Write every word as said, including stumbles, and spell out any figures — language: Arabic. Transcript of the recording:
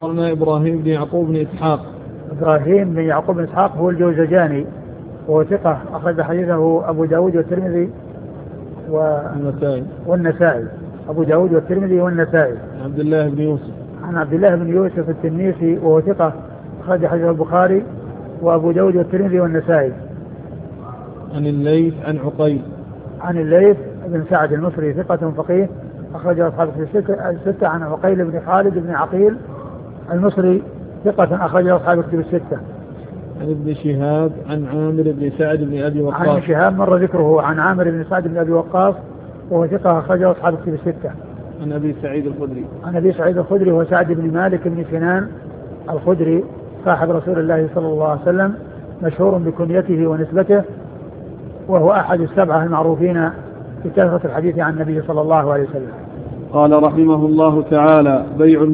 قرنا إبراهيم بن يعقوب بن إسحاق. إبراهيم بن يعقوب بن إسحاق هو الجوزجاني، وهو ثقة أخرج حديثه أبو داود والترمذي والنسائي والنسائي أبو داود والترمذي والنسائي. عبد الله بن يوسف عن عبد الله بن يوسف التنيسي وهو ثقة أخرج حديثه البخاري وأبو داود والترمذي والنسائي. عن الليث عن عقيل عن الليث بن سعد المصري ثقة فقيه أخرج أصحاب الستة. عن عقيل بن خالد بن عقيل المصري ثقة أخرج أصحاب الكتب الستة. عن ابن شهاب عن عامر بن سعد بن أبي وقاص. عن ابن شهاب مر ذكره. عن عامر بن سعد بن أبي وقاص وهو ثقة أخرج أصحاب الكتب الستة. عن أبي سعيد الخدري. عن أبي سعيد الخدري هو سعد بن مالك بن سنان الخدري صاحب رسول الله صلى الله عليه وسلم، مشهور بكنيته ونسبته، وهو أحد السبعة المعروفين بكثرة الحديث عن النبي صلى الله عليه وسلم. قال رحمه الله تعالى: بيع